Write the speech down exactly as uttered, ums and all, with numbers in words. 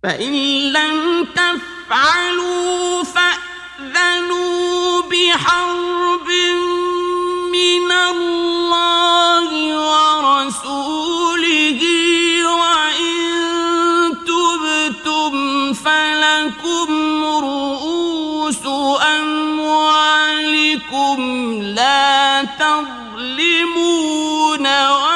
فإن لم تفعلوا فأذنوا بحرب من الله ورسوله، وإن تبتم فلكم رؤوس أموالكم لا تظلمون